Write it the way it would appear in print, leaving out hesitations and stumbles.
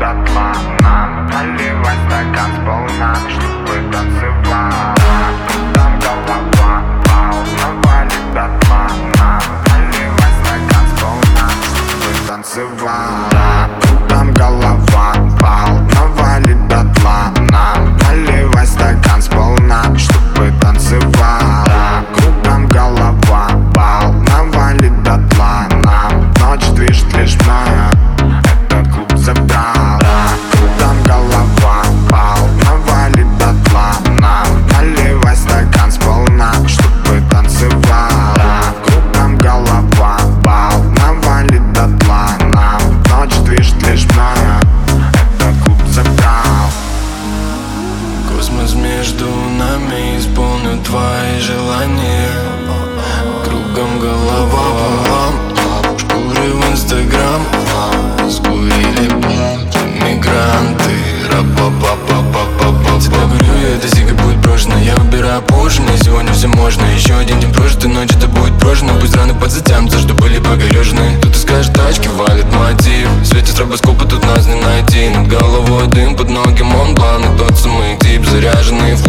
дотла. Нам наливай стакан сполна, чтобы танцевала. Там голова волна валит дотла. Нам наливай стакан сполна, чтобы танцевала. Там голова волна валит дотла. Нам наливай стакан сполна, чтобы танцевала. Кругом голова волна валит дотла. Нам ночь движет лишь мною, этот клуб забрал. Кругом голова волна валит дотла. Нам наливай стакан сполна, чтобы танцевала. Кругом голова волна валит дотла. Нам ночь движет лишь мною, этот клуб забрал. Космос между нами исполню твои желания. Кругом голова, шкуры в Инстаграм. Скурили мигранты. Тебе говорю я, эта сига будет брошена. Я выбираю позже, мне сегодня все можно. Еще один день прожитый, ночь это будет прожжено. Пусть раны подзатянутся, что были покорежены. Тут искаешь тачки, валит мотив. В свете стробоскопа тут нас не найти. Над головой дым, под ноги Монблан. И тот самый тип, заряженный в